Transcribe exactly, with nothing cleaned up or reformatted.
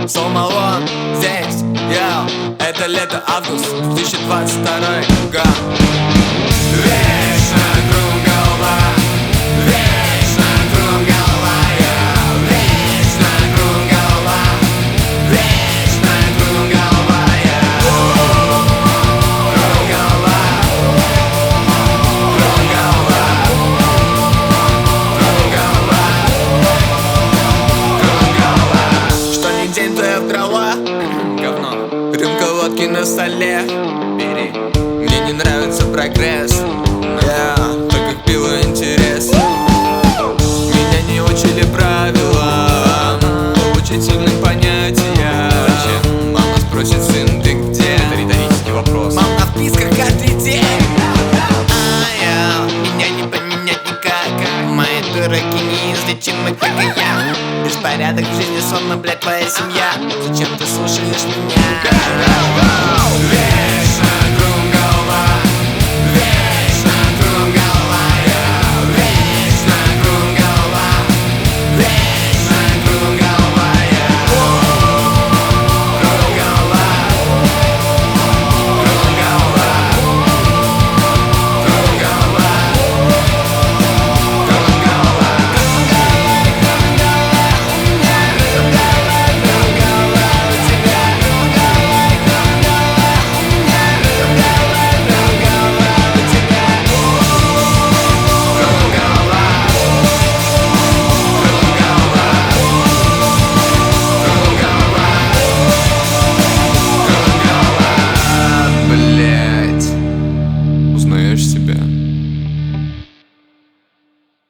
Солмалон здесь, йоу. Это лето, август, две тысячи двадцать второй год. Вечно кругом голова, вечно кругом голова, йоу. Вечно кругом голова, вечно кругом голова, йоу. Кругом голова, кругом голова, кругом голова, кругом голова. Что ни день, то я в дрова. Говно. Рюмка водки на столе. Бери. Мне не нравится прогресс. Yeah. Так как пиво интерес. Меня не учили правилам, поучительным понятиям. Мама спросит: сын, ты где? Это риторический вопрос. Мам, на вписках каждый день. А, меня не поменять никак. Мои дураки неизлечимы, как и я. Беспорядок в жизни, сонно, блядь, твоя семья. Зачем ты слушаешь меня?